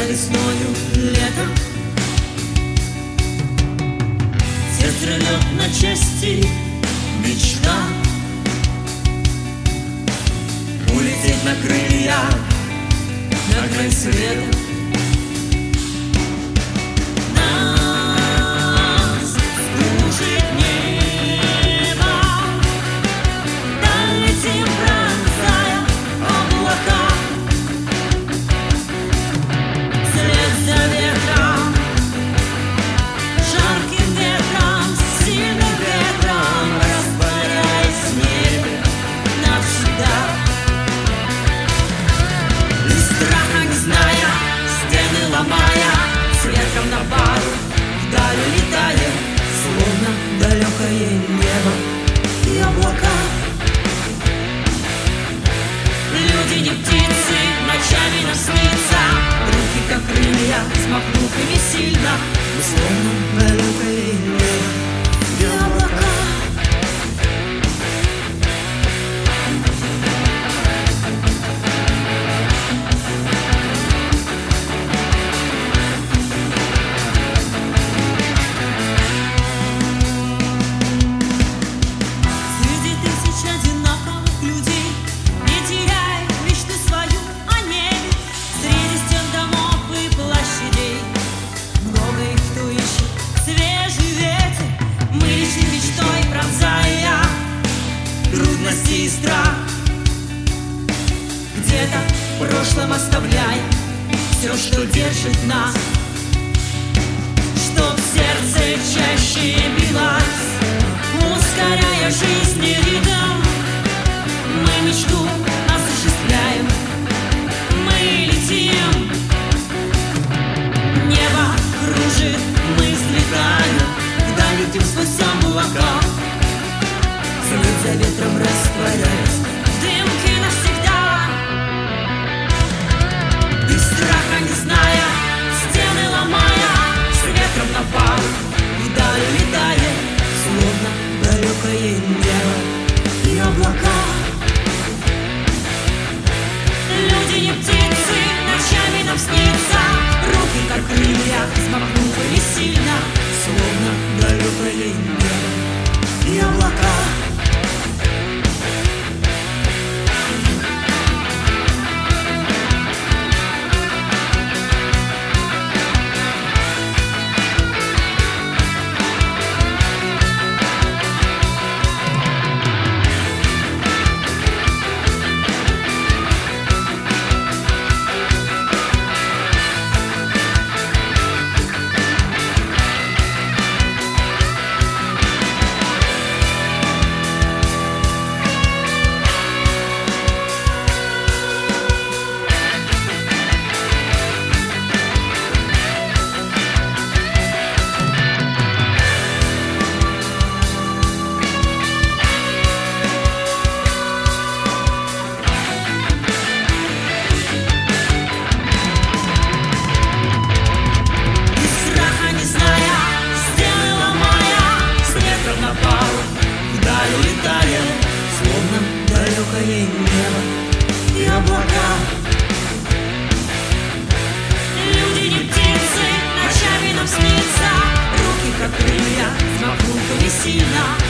весною, летом. Сердце рвет на части мечта улететь на крыльях на край света. Далекое небо и облака. Люди не птицы, ночами нам снится. Руки как крылья, взмахнув ими сильно. Мы словно далекое небо и облака. И страх где-то в прошлом оставляя все, что держит нас, чтоб сердце чаще билось, ускоряя жизни ритм. Мы мечту осуществляем, мы летим, небо кружит, мы взлетаем, когда летим сквозь облака. Вслед за ветром растворяясь в дымке навсегда. И страха не зная, стены ломая, с ветром на пару вдаль летая, словно далекое небо и облака. Люди не птицы, ночами нам снится. Руки как крылья, взмахнув сильно, словно далекое небо и облака. Небо и облака. Люди не птицы, ночами нам снится. Руки как крылья, взмахнув сильно.